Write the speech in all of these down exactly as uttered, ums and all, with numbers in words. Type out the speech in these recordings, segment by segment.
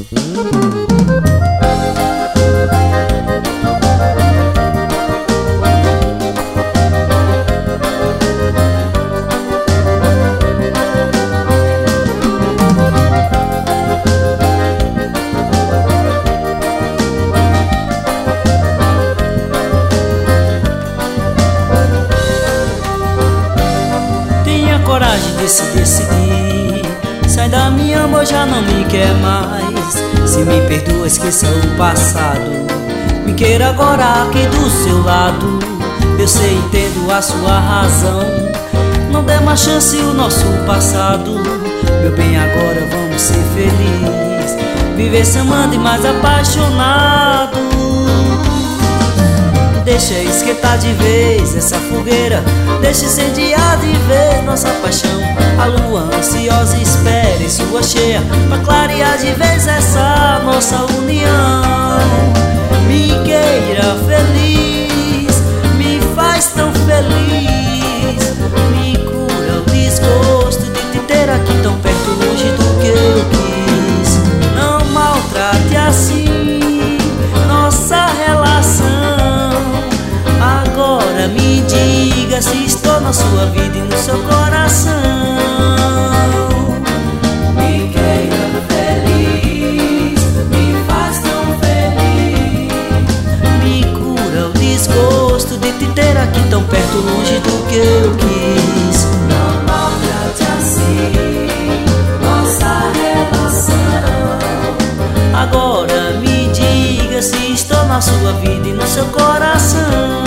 Coragem de se decidir. Sai da minha amor, já não me quer mais. Se me perdoa, esqueça o passado. Me queira agora aqui do seu lado. Eu sei, entendo a sua razão. Não dê mais chance o nosso passado. Meu bem, agora vamos ser felizes. Viver se amando e mais apaixonado. Deixa esquentar de vez essa fogueira, deixa incendiar de vez nossa paixão. A lua ansiosa espera em sua cheia pra clarear de vez essa nossa união. Me queira feliz, me faz tão feliz. Me cura o desgosto de te ter aqui tão perto, longe do que eu quis. Não maltrate assim nossa relação. Agora me diga se estou na sua vida e no seu coração. Me queira feliz, me faz tão feliz. Me cura o desgosto de te ter aqui tão perto, longe do que eu quis. Não maltrate assim nossa relação. Agora me diga se estou na sua vida e no seu coração.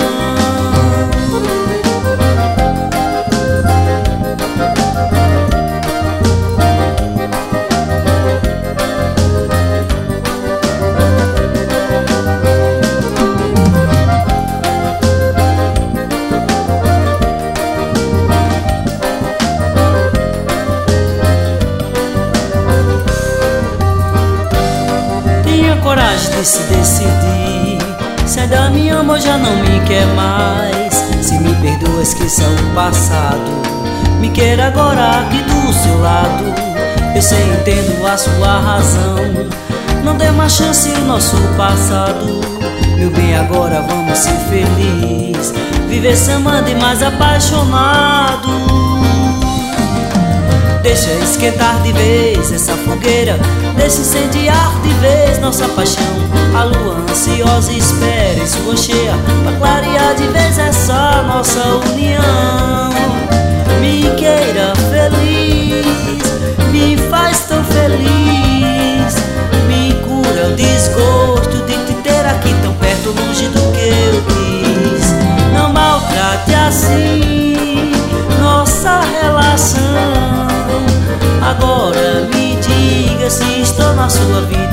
Coragem de se decidir. Sai da minha amor, já não me quer mais. Se me perdoa, esqueça o passado. Me queira agora aqui do seu lado. Eu sei, entendo a sua razão. Não dê mais chance o nosso passado. Meu bem, agora vamos ser felizes. Viver se amando e mais apaixonado. Deixa esquentar de vez essa fogueira, deixa incendiar de vez nossa paixão. A lua ansiosa espera em sua cheia pra clarear de vez essa nossa união. Me queira feliz, me faz tão feliz. Me cura o desgosto de te ter aqui tão perto, longe do que eu quis. Não maltrate assim nossa relação. Agora me diga se estou na sua vida